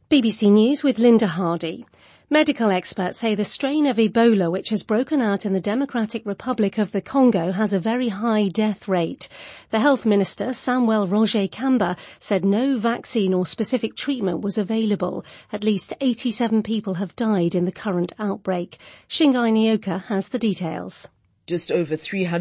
BBC News with Linda Hardy. Medical experts say the strain of Ebola, which has broken out in the Democratic Republic of the Congo, has a very high death rate. The Health Minister, Samuel Roger Kamba, said no vaccine or specific treatment was available. At least 87 people have died in the current outbreak. Shingai Nyoka has the details. Just over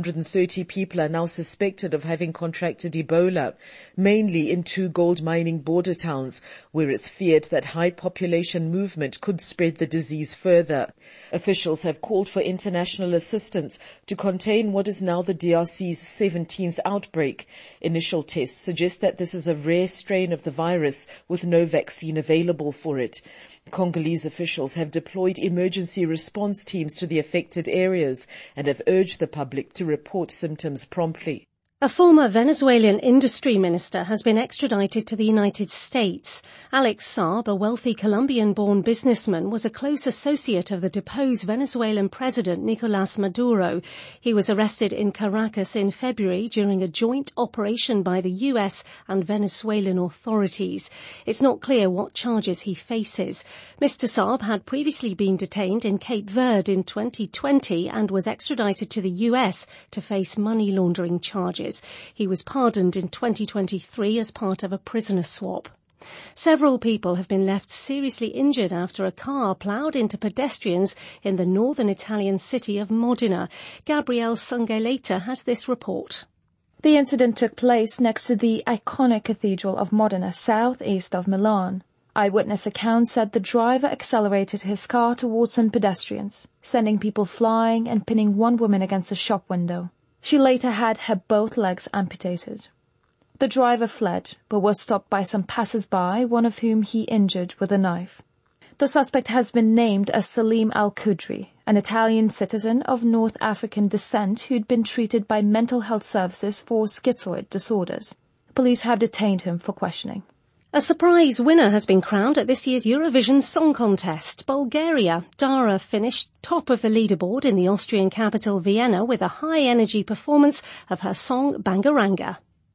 330 people are now suspected of having contracted Ebola, mainly in two gold mining border towns, where it's feared that high population movement could spread the disease further. Officials have called for international assistance to contain what is now the DRC's 17th outbreak. Initial tests suggest that this is a rare strain of the virus with no vaccine available for it. Congolese officials have deployed emergency response teams to the affected areas and have urged the public to report symptoms promptly. A former Venezuelan industry minister has been extradited to the United States. Alex Saab, a wealthy Colombian-born businessman, was a close associate of the deposed Venezuelan president Nicolás Maduro. He was arrested in Caracas in February during a joint operation by the US and Venezuelan authorities. It's not clear what charges he faces. Mr. Saab had previously been detained in Cape Verde in 2020 and was extradited to the US to face money laundering charges. He was pardoned in 2023 as part of a prisoner swap. Several people have been left seriously injured after a car ploughed into pedestrians in the northern Italian city of Modena. Gabrielle Sangaleta has this report. The incident took place next to the iconic Cathedral of Modena, southeast of Milan. Eyewitness accounts said the driver accelerated his car towards some pedestrians, sending people flying and pinning one woman against a shop window. She later had her both legs amputated. The driver fled, but was stopped by some passers-by, one of whom he injured with a knife. The suspect has been named as Salim Al-Qudri, an Italian citizen of North African descent who'd been treated by mental health services for schizoid disorders. Police have detained him for questioning. A surprise winner has been crowned at this year's Eurovision Song Contest. Bulgaria. Dara finished top of the leaderboard in the Austrian capital Vienna with a high-energy performance of her song Bangaranga.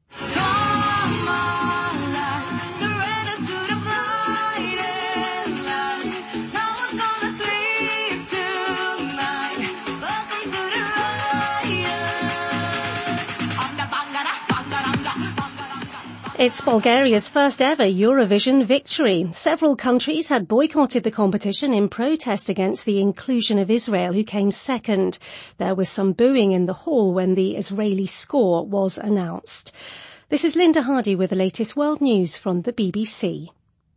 It's Bulgaria's first ever Eurovision victory. Several countries had boycotted the competition in protest against the inclusion of Israel, who came second. There was some booing in the hall when the Israeli score was announced. This is Linda Hardy with the latest world news from the BBC.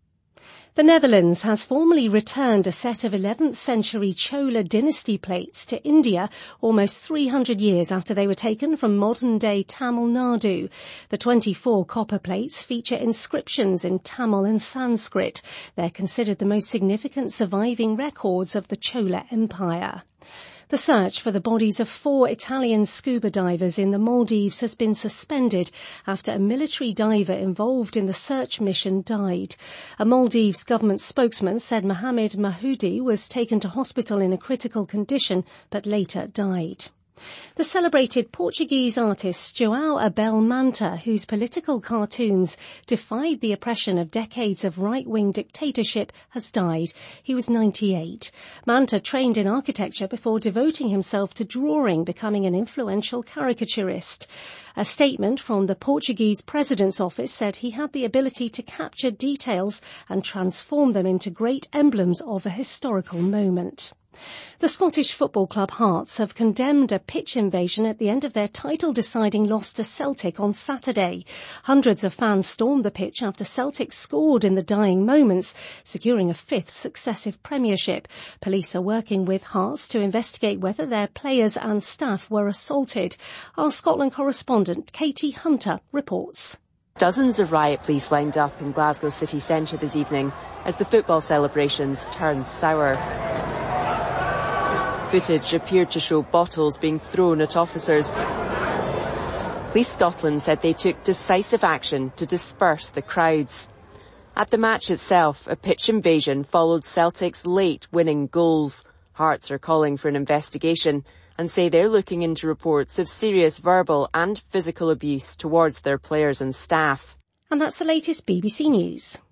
The Netherlands has formally returned a set of 11th century Chola dynasty plates to India almost 300 years after they were taken from modern-day Tamil Nadu. The 24 copper plates feature inscriptions in Tamil and Sanskrit. They're considered the most significant surviving records of the Chola Empire. The search for the bodies of 4 Italian scuba divers in the Maldives has been suspended after a military diver involved in the search mission died. A Maldives government spokesman said Mohamed Mahoudi was taken to hospital in a critical condition but later died. The celebrated Portuguese artist João Abel Manta, whose political cartoons defied the oppression of decades of right-wing dictatorship, has died. He was 98. Manta trained in architecture before devoting himself to drawing, becoming an influential caricaturist. A statement from the Portuguese president's office said he had the ability to capture details and transform them into great emblems of a historical moment. The Scottish football club Hearts have condemned a pitch invasion at the end of their title-deciding loss to Celtic on Saturday. Hundreds of fans stormed the pitch after Celtic scored in the dying moments, securing a 5th successive premiership. Police are working with Hearts to investigate whether their players and staff were assaulted. Our Scotland correspondent Katie Hunter reports. Dozens of riot police lined up in Glasgow city centre this evening as the football celebrations turned sour. Footage appeared to show bottles being thrown at officers. Police Scotland said they took decisive action to disperse the crowds. At the match itself, a pitch invasion followed Celtic's late winning goals. Hearts are calling for an investigation and say they're looking into reports of serious verbal and physical abuse towards their players and staff. And that's the latest BBC News.